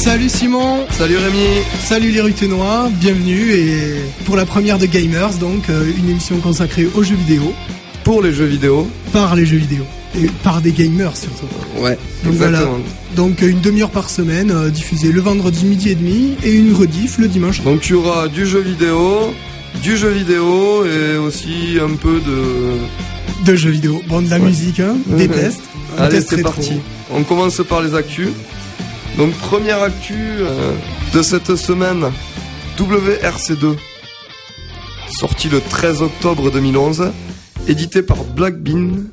Salut Simon. Salut Rémi. Salut les Ruténois, bienvenue et pour la première de Gamers, donc une émission consacrée aux jeux vidéo. Pour les jeux vidéo. Par les jeux vidéo. Et par des gamers surtout. Ouais, donc exactement. Voilà. Donc une demi-heure par semaine, diffusée le vendredi midi et demi et une rediff le dimanche. Donc il y aura du jeu vidéo et aussi un peu de jeux vidéo. Bon, de la musique, hein, des tests. Allez, c'est parti. On commence par les actus. Donc première actu de cette semaine, WRC2, sorti le 13 octobre 2011, édité par Black Bean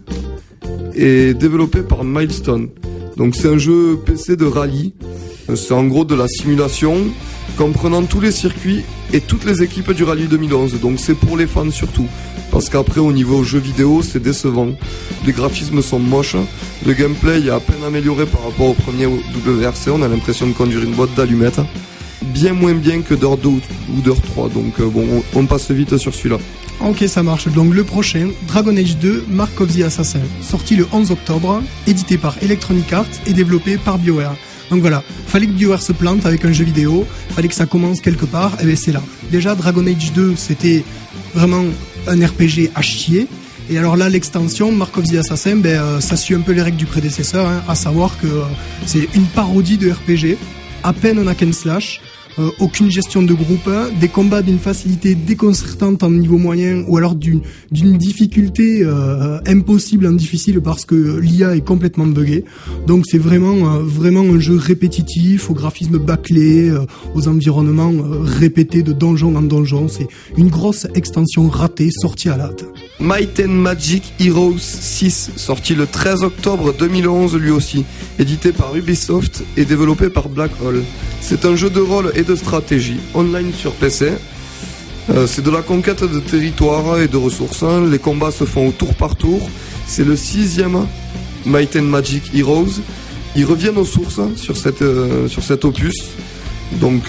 et développé par Milestone. Donc c'est un jeu PC de rallye, c'est en gros de la simulation comprenant tous les circuits et toutes les équipes du rallye 2011, donc c'est pour les fans surtout. Parce qu'après au niveau jeu vidéo c'est décevant, les graphismes sont moches, le gameplay est à peine amélioré par rapport au premier WRC, on a l'impression de conduire une boîte d'allumettes, bien moins bien que Dirt 2 ou Dirt 3, donc bon on passe vite sur celui-là. Ok, ça marche. Donc le prochain, Dragon Age 2, Mark of the Assassin, sorti le 11 octobre, édité par Electronic Arts et développé par BioWare. Donc voilà, fallait que BioWare se plante avec un jeu vidéo, fallait que ça commence quelque part, et bien c'est là. Déjà Dragon Age 2, c'était vraiment un RPG à chier. Et alors là, l'extension Mark of the Assassin, ça suit un peu les règles du prédécesseur, hein, à savoir que c'est une parodie de RPG, à peine un hack and slash. Aucune gestion de groupe, des combats d'une facilité déconcertante en niveau moyen ou alors d'une difficulté impossible en difficile parce que l'IA est complètement buggée. Donc c'est vraiment un jeu répétitif, au graphisme bâclé, aux environnements répétés de donjon en donjon. C'est une grosse extension ratée sortie à l'hâte. Might and Magic Heroes 6, sorti le 13 octobre 2011 lui aussi, édité par Ubisoft et développé par Black Hole. C'est un jeu de rôle et de stratégie, online sur PC. C'est de la conquête de territoire et de ressources. Les combats se font au tour par tour. C'est le 6e Might and Magic Heroes. Ils reviennent aux sources sur cet opus. Donc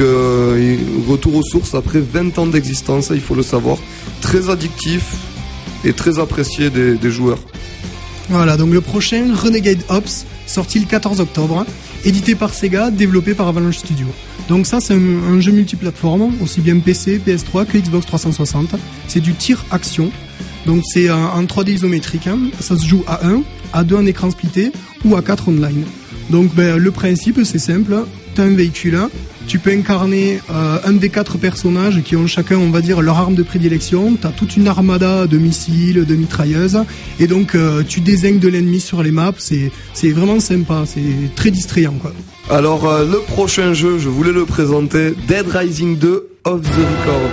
retour aux sources après 20 ans d'existence, il faut le savoir. Très addictif et très apprécié des joueurs. Voilà, donc le prochain, Renegade Ops, sorti le 14 octobre, édité par Sega, développé par Avalanche Studio. Donc ça, c'est un jeu multiplateforme, aussi bien PC, PS3 que Xbox 360. C'est du tir-action, donc c'est en 3D isométrique, hein. Ça se joue à 1, à 2 en écran splitté, ou à 4 online. Donc le principe, c'est simple, t'as un véhicule, tu peux incarner un des 4 personnages qui ont chacun, on va dire, leur arme de prédilection. T'as toute une armada de missiles, de mitrailleuses, et donc tu désignes de l'ennemi sur les maps. C'est vraiment sympa, c'est très distrayant, quoi. Alors le prochain jeu, je voulais le présenter, Dead Rising 2 Off the Record.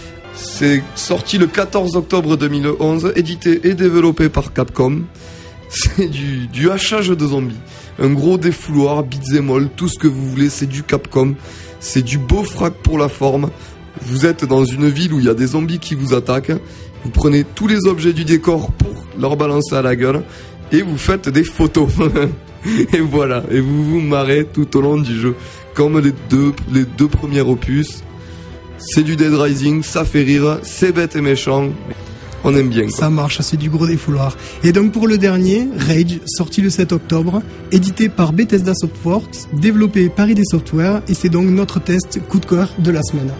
C'est sorti le 14 octobre 2011, édité et développé par Capcom. C'est du hachage de zombies. Un gros défouloir, beat'em all, tout ce que vous voulez, c'est du Capcom. C'est du beau frac pour la forme. Vous êtes dans une ville où il y a des zombies qui vous attaquent. Vous prenez tous les objets du décor pour leur balancer à la gueule. Et vous faites des photos. Et voilà. Et vous vous marrez tout au long du jeu. Comme les deux premiers opus. C'est du Dead Rising, ça fait rire, c'est bête et méchant. On aime bien, quoi. Ça marche, c'est du gros défouloir. Et donc pour le dernier, Rage, sorti le 7 octobre, édité par Bethesda Softworks, développé par ID Software, et c'est donc notre test coup de cœur de la semaine.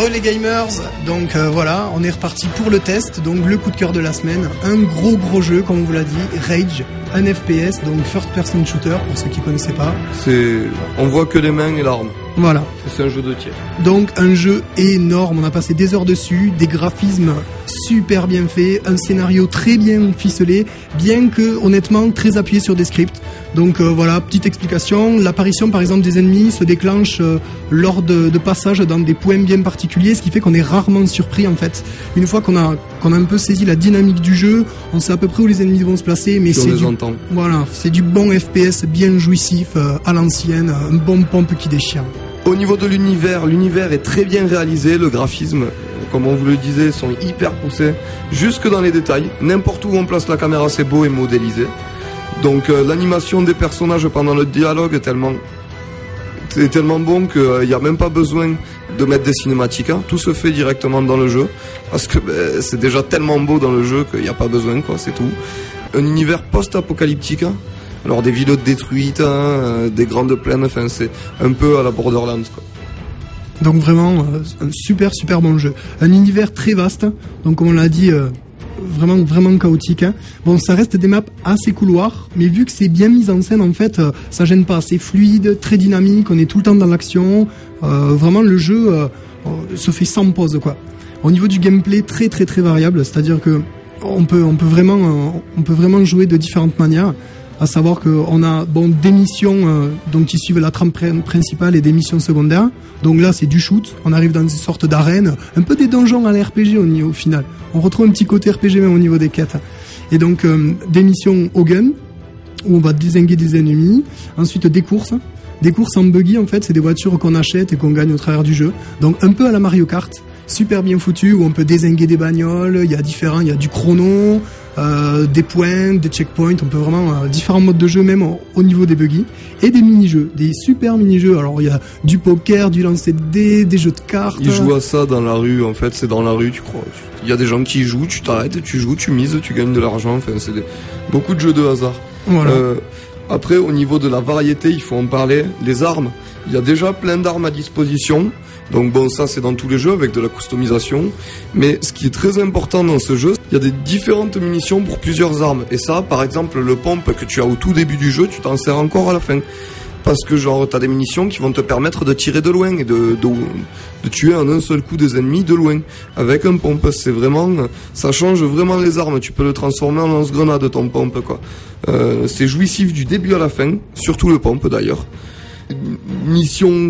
Les gamers, donc voilà, on est reparti pour le test, donc le coup de cœur de la semaine, un gros jeu comme on vous l'a dit, Rage, un FPS, donc first person shooter pour ceux qui connaissaient pas. On voit que les mains et l'arme. Voilà. C'est un jeu de tir. Donc un jeu énorme, on a passé des heures dessus, des graphismes super bien faits, un scénario très bien ficelé, bien que honnêtement très appuyé sur des scripts. Donc voilà, petite explication, l'apparition par exemple des ennemis se déclenche lors de passages dans des points bien particuliers, ce qui fait qu'on est rarement surpris en fait. Une fois qu'on a un peu saisi la dynamique du jeu, on sait à peu près où les ennemis vont se placer, mais c'est du bon FPS bien jouissif à l'ancienne, un bon pompe qui déchire. Au niveau de l'univers est très bien réalisé, le graphisme, comme on vous le disait, sont hyper poussés, jusque dans les détails. N'importe où on place la caméra, c'est beau et modélisé. Donc l'animation des personnages pendant le dialogue est tellement bon qu'il n'y a même pas besoin de mettre des cinématiques. Hein. Tout se fait directement dans le jeu, parce que c'est déjà tellement beau dans le jeu qu'il n'y a pas besoin, quoi, c'est tout. Un univers post-apocalyptique, hein. Alors des villes détruites, hein, des grandes plaines, enfin c'est un peu à la Borderlands, quoi. Donc vraiment un super bon jeu. Un univers très vaste, donc comme on l'a dit, vraiment chaotique. Hein. Bon, ça reste des maps assez couloirs, mais vu que c'est bien mis en scène, en fait, ça gêne pas. C'est fluide, très dynamique, on est tout le temps dans l'action. Vraiment le jeu se fait sans pause, quoi. Au niveau du gameplay, très variable, c'est-à-dire que on peut vraiment jouer de différentes manières. À savoir qu'on a des missions donc qui suivent la trame principale et des missions secondaires. Donc là, c'est du shoot. On arrive dans une sorte d'arène, un peu des donjons à la RPG au final. On retrouve un petit côté RPG même au niveau des quêtes. Et donc des missions au gun où on va dézinguer des ennemis. Ensuite des courses en buggy en fait, c'est des voitures qu'on achète et qu'on gagne au travers du jeu. Donc un peu à la Mario Kart. Super bien foutu où on peut dézinguer des bagnoles. Il y a du chrono. Des points, des checkpoints, on peut vraiment différents modes de jeu même au niveau des buggy et des mini-jeux, des super mini-jeux. Alors il y a du poker, du lancer de dés, des jeux de cartes. Ils jouent à ça dans la rue, en fait, c'est dans la rue, tu crois. Il y a des gens qui jouent, tu t'arrêtes, tu joues, tu mises, tu gagnes de l'argent, enfin c'est beaucoup de jeux de hasard. Voilà. Après au niveau de la variété, il faut en parler, les armes, il y a déjà plein d'armes à disposition. Donc bon, ça c'est dans tous les jeux avec de la customisation. Mais ce qui est très important dans ce jeu, il y a des différentes munitions pour plusieurs armes. Et ça, par exemple, le pompe que tu as au tout début du jeu, tu t'en sers encore à la fin. Parce que genre, t'as des munitions qui vont te permettre de tirer de loin et de tuer en un seul coup des ennemis de loin. Avec un pompe, c'est vraiment, ça change vraiment les armes. Tu peux le transformer en lance-grenade, ton pompe, quoi. C'est jouissif du début à la fin, surtout le pompe d'ailleurs. Mission,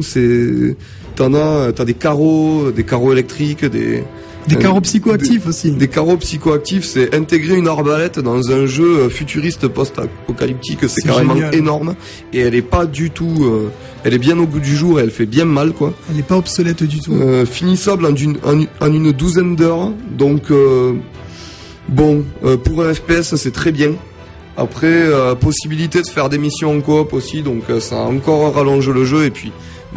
t'as des carreaux électriques, des carreaux psychoactifs aussi. Des carreaux psychoactifs, c'est intégrer une arbalète dans un jeu futuriste post-apocalyptique, c'est carrément génial. Énorme. Et elle est pas du tout, elle est bien au goût du jour et elle fait bien mal, quoi. Elle est pas obsolète du tout. Finissable en une douzaine d'heures. Donc, pour un FPS, c'est très bien. Après, possibilité de faire des missions en coop aussi, donc ça encore rallonge le jeu. Et puis,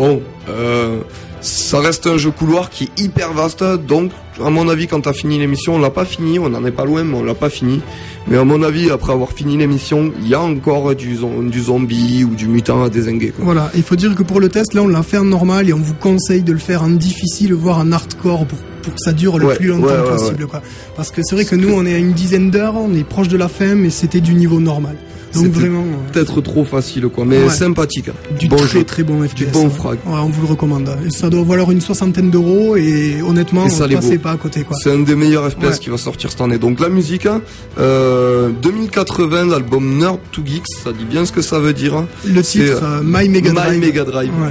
ça reste un jeu couloir qui est hyper vaste, donc à mon avis quand t'as fini l'émission, on l'a pas fini, on en est pas loin mais on l'a pas fini, mais à mon avis après avoir fini l'émission, il y a encore du zombie ou du mutant à dézinguer, quoi. Voilà, il faut dire que pour le test là on l'a fait en normal et on vous conseille de le faire en difficile voire en hardcore pour que ça dure le plus longtemps possible, quoi. Parce que c'est vrai que nous on est à une dizaine d'heures, on est proche de la fin mais c'était du niveau normal. Donc c'était vraiment peut-être trop facile, quoi, mais sympathique. Du bon très bon FPS. Du bon frag. Ouais, on vous le recommande. Et ça doit valoir une 60aine d'euros et honnêtement, on passait pas à côté, quoi. C'est un des meilleurs FPS qui va sortir cette année. Donc la musique, 2080, l'album Nerd to Geeks, ça dit bien ce que ça veut dire. Le titre, My Mega Drive. Ouais.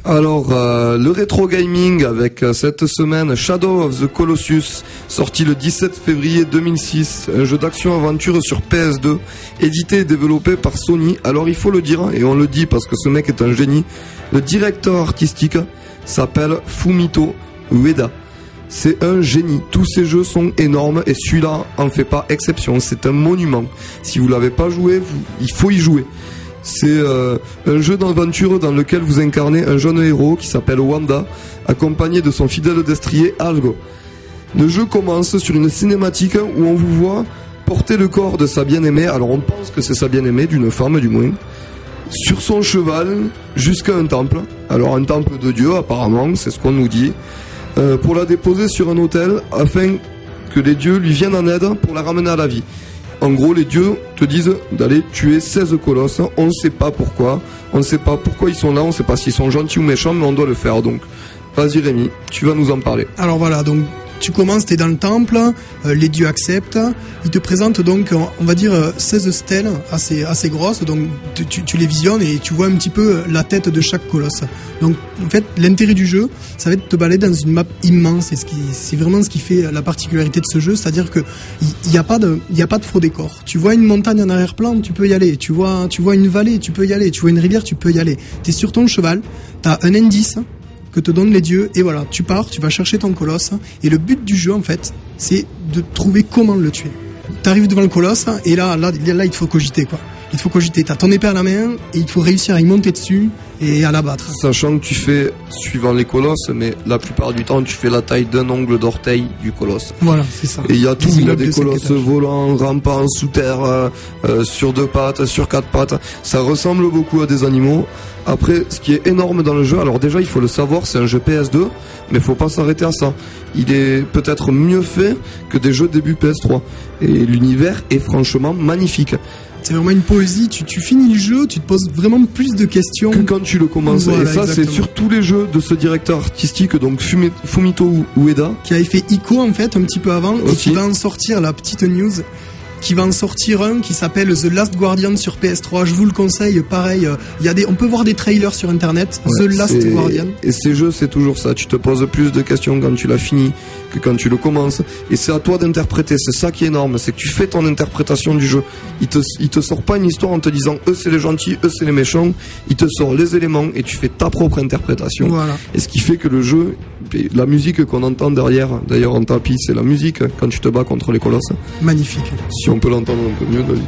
Alors, le rétro gaming avec cette semaine Shadow of the Colossus, sorti le 17 février 2006, un jeu d'action-aventure sur PS2, édité et développé par Sony. Alors il faut le dire, et on le dit parce que ce mec est un génie, le directeur artistique s'appelle Fumito Ueda. C'est un génie, tous ces jeux sont énormes et celui-là en fait pas exception, c'est un monument. Si vous l'avez pas joué, il faut y jouer. C'est un jeu d'aventure dans lequel vous incarnez un jeune héros qui s'appelle Wanda, accompagné de son fidèle destrier Algo. Le jeu commence sur une cinématique où on vous voit porter le corps de sa bien-aimée, alors on pense que c'est sa bien-aimée, d'une femme du moins, sur son cheval jusqu'à un temple. Alors un temple de Dieu apparemment, c'est ce qu'on nous dit, pour la déposer sur un autel afin que les dieux lui viennent en aide pour la ramener à la vie. En gros, les dieux te disent d'aller tuer 16 colosses. On ne sait pas pourquoi. On ne sait pas pourquoi ils sont là. On ne sait pas s'ils sont gentils ou méchants, mais on doit le faire. Donc, vas-y Rémi, tu vas nous en parler. Alors voilà, donc tu commences, t'es dans le temple, les dieux acceptent. Ils te présentent donc, on va dire, 16 stèles assez grosses. Donc tu les visionnes et tu vois un petit peu la tête de chaque colosse. Donc en fait, l'intérêt du jeu, ça va être de te balader dans une map immense. Et c'est vraiment ce qui fait la particularité de ce jeu, c'est-à-dire que il y a pas de faux décor. Tu vois une montagne en arrière-plan, tu peux y aller. Tu vois une vallée, tu peux y aller. Tu vois une rivière, tu peux y aller. T'es sur ton cheval, t'as un indice que te donnent les dieux, et voilà, tu pars, tu vas chercher ton colosse, et le but du jeu, en fait, c'est de trouver comment le tuer. T'arrives devant le colosse, et là, il te faut cogiter, quoi. Il te faut cogiter, t'as ton épée à la main, et il faut réussir à y monter dessus, et à l'abattre. Sachant que tu fais, suivant les colosses, mais la plupart du temps, tu fais la taille d'un ongle d'orteil du colosse. Voilà, c'est ça. Et il y a tout, il y a des colosses volants, rampants, sous terre, sur 2 pattes, sur 4 pattes. Ça ressemble beaucoup à des animaux. Après, ce qui est énorme dans le jeu, alors déjà il faut le savoir, c'est un jeu PS2, mais faut pas s'arrêter à ça. Il est peut-être mieux fait que des jeux début PS3. Et l'univers est franchement magnifique. C'est vraiment une poésie, tu finis le jeu, tu te poses vraiment plus de questions que quand tu le commences. Voilà, et ça, exactement. C'est sur tous les jeux de ce directeur artistique, donc Fumito Ueda, qui avait fait Ico en fait un petit peu avant, aussi. Et qui va en sortir la petite news, qui va en sortir un qui s'appelle The Last Guardian sur PS3. Je vous le conseille, pareil, on peut voir des trailers sur internet, ouais, The Last Guardian. Et ces jeux, c'est toujours ça, tu te poses plus de questions quand tu l'as fini que quand tu le commences, et c'est à toi d'interpréter, c'est ça qui est énorme, c'est que tu fais ton interprétation du jeu. Il te sort pas une histoire en te disant eux c'est les gentils, eux c'est les méchants, il te sort les éléments et tu fais ta propre interprétation. Voilà. Et ce qui fait que le jeu, la musique qu'on entend derrière, d'ailleurs en tapis, c'est la musique quand tu te bats contre les colosses. Magnifique. Si on peut l'entendre un peu mieux, vas-y.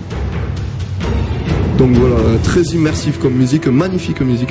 Donc voilà, très immersif comme musique, magnifique musique.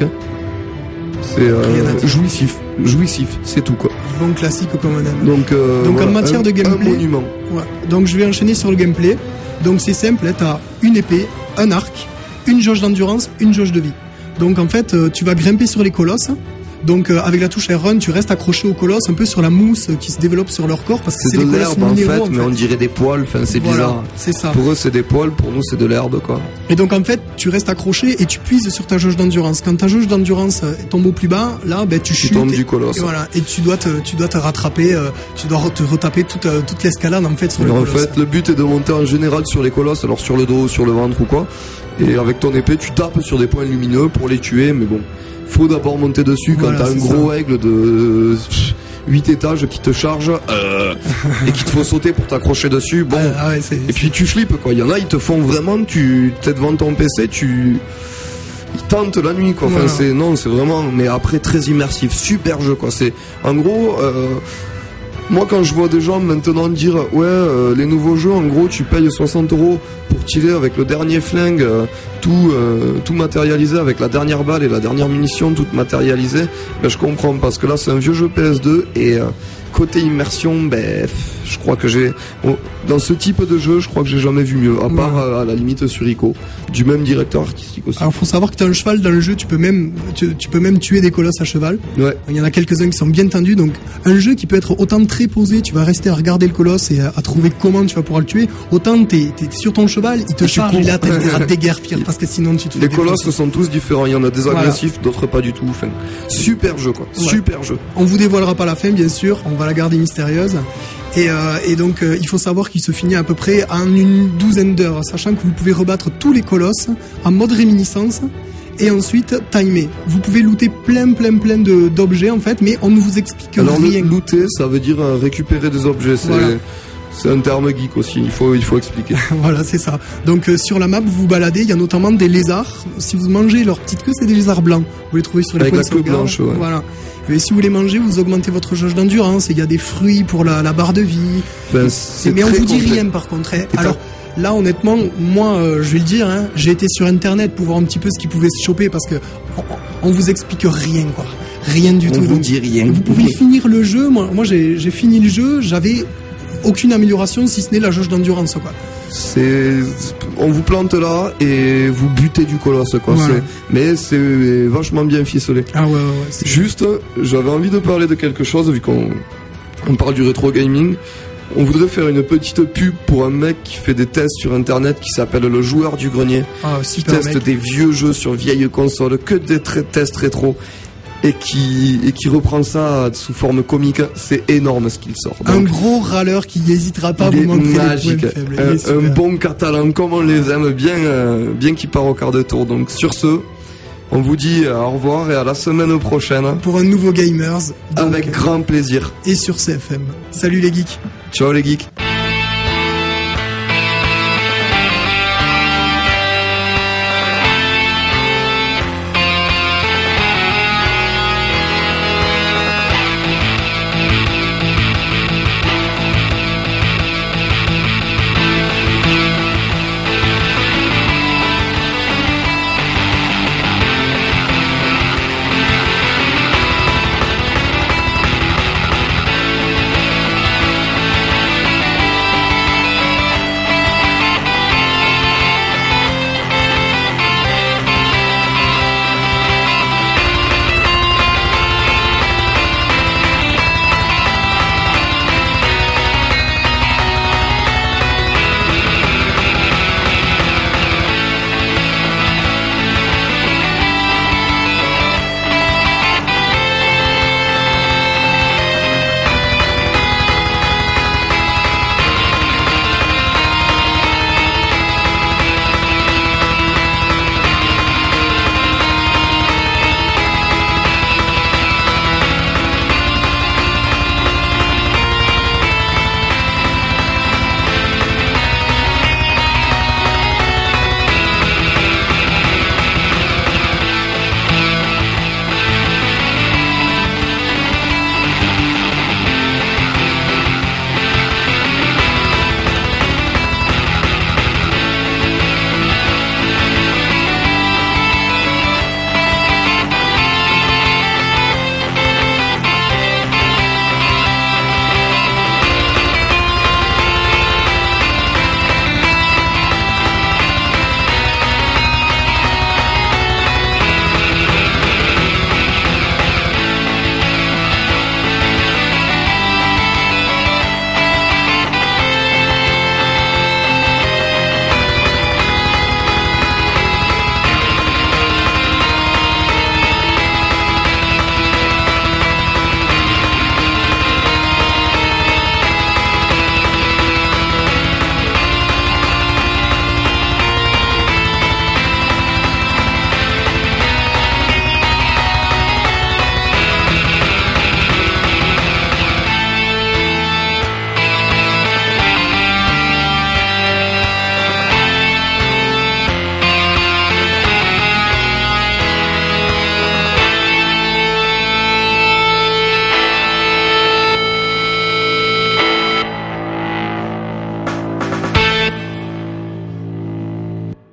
C'est jouissif, c'est tout quoi. Bon classique comme on aime. Donc voilà, en matière de gameplay, un monument. Ouais. Donc je vais enchaîner sur le gameplay. Donc c'est simple, t'as une épée, un arc, une jauge d'endurance, une jauge de vie. Donc en fait, tu vas grimper sur les colosses. Donc avec la touche R1, tu restes accroché au colosse, un peu sur la mousse qui se développe sur leur corps, parce que c'est des colosses minéraux, mais on dirait des poils, enfin c'est bizarre. C'est ça. Pour eux c'est des poils, pour nous c'est de l'herbe quoi. Et donc en fait, tu restes accroché et tu puises sur ta jauge d'endurance. Quand ta jauge d'endurance tombe au plus bas, là tu chutes. Tu tombes du colosse. Et voilà, et tu dois te rattraper, tu dois te retaper toute l'escalade en fait sur le colosse. En fait, le but est de monter en général sur les colosses, alors sur le dos, sur le ventre ou quoi. Et avec ton épée, tu tapes sur des points lumineux pour les tuer, mais bon. Faut d'abord monter dessus quand t'as un gros aigle de 8 étages qui te charge et qu'il te faut sauter pour t'accrocher dessus. Bon, et puis tu flippes quoi. Il y en a, ils te font vraiment, t'es devant ton PC, ils tentent la nuit quoi. Enfin c'est vraiment, mais après très immersif, super jeu quoi. C'est en gros. Moi, quand je vois des gens maintenant dire les nouveaux jeux, en gros, tu payes 60 € pour tirer avec le dernier flingue, tout matérialisé avec la dernière balle et la dernière munition, toute matérialisée, ben je comprends parce que là, c'est un vieux jeu PS2 et côté immersion, je crois que dans ce type de jeu, je crois que j'ai jamais vu mieux, à part à la limite sur Ico, du même directeur artistique aussi. Alors, faut savoir que t'as un cheval dans le jeu, tu peux même tuer des colosses à cheval. Ouais. Il y en a quelques-uns qui sont bien tendus, donc un jeu qui peut être autant très posé, tu vas rester à regarder le colosse et à trouver comment tu vas pouvoir le tuer, autant t'es sur ton cheval, il te charge et là t'as des guerres pires parce que sinon tu te fais les colosses sont tous différents, il y en a des agressifs, d'autres pas du tout. Enfin, super jeu quoi, super jeu. On vous dévoilera pas la fin bien sûr, on va la garder mystérieuse. Et donc il faut savoir qu'il se finit à peu près en une douzaine d'heures, sachant que vous pouvez rebattre tous les colosses en mode réminiscence Et ensuite, timer. Vous pouvez looter plein d'objets en fait, mais on ne vous explique rien. Looter, ça veut dire récupérer des objets. C'est un terme geek aussi, il faut expliquer. Voilà, c'est ça. Donc sur la map, vous vous baladez, il y a notamment des lézards. Si vous mangez leur petite queue, c'est des lézards blancs. Vous les trouvez sur les points de sauvegarde. Blanche, ouais. Voilà. Et si vous les mangez, vous augmentez votre jauge d'endurance. Il y a des fruits pour la barre de vie. Ben, mais on vous dit rien par contre. Alors là, honnêtement, moi, je vais le dire, j'ai été sur Internet pour voir un petit peu ce qui pouvait se choper parce que on vous explique rien, quoi. Rien du tout. On vous dit rien. Vous pouvez finir le jeu. Moi, j'ai fini le jeu. J'avais aucune amélioration si ce n'est la jauge d'endurance, quoi. On vous plante là et vous butez du colosse, quoi. Voilà. Mais c'est vachement bien ficelé. Ah ouais. Juste, j'avais envie de parler de quelque chose vu qu'on parle du rétro gaming. On voudrait faire une petite pub pour un mec qui fait des tests sur internet qui s'appelle le joueur du grenier. Ah, qui teste des vieux jeux sur vieilles consoles, que des tests rétro. Et qui reprend ça sous forme comique. C'est énorme ce qu'il sort. Donc, un gros râleur qui n'hésitera pas à vous montrer magique. Les points faibles. Un bon catalan comme on les aime, bien qui part au quart de tour. Donc sur ce, on vous dit au revoir et à la semaine prochaine. Pour un nouveau Gamers. Avec grand plaisir. Et sur CFM. Salut les geeks. Ciao les geeks.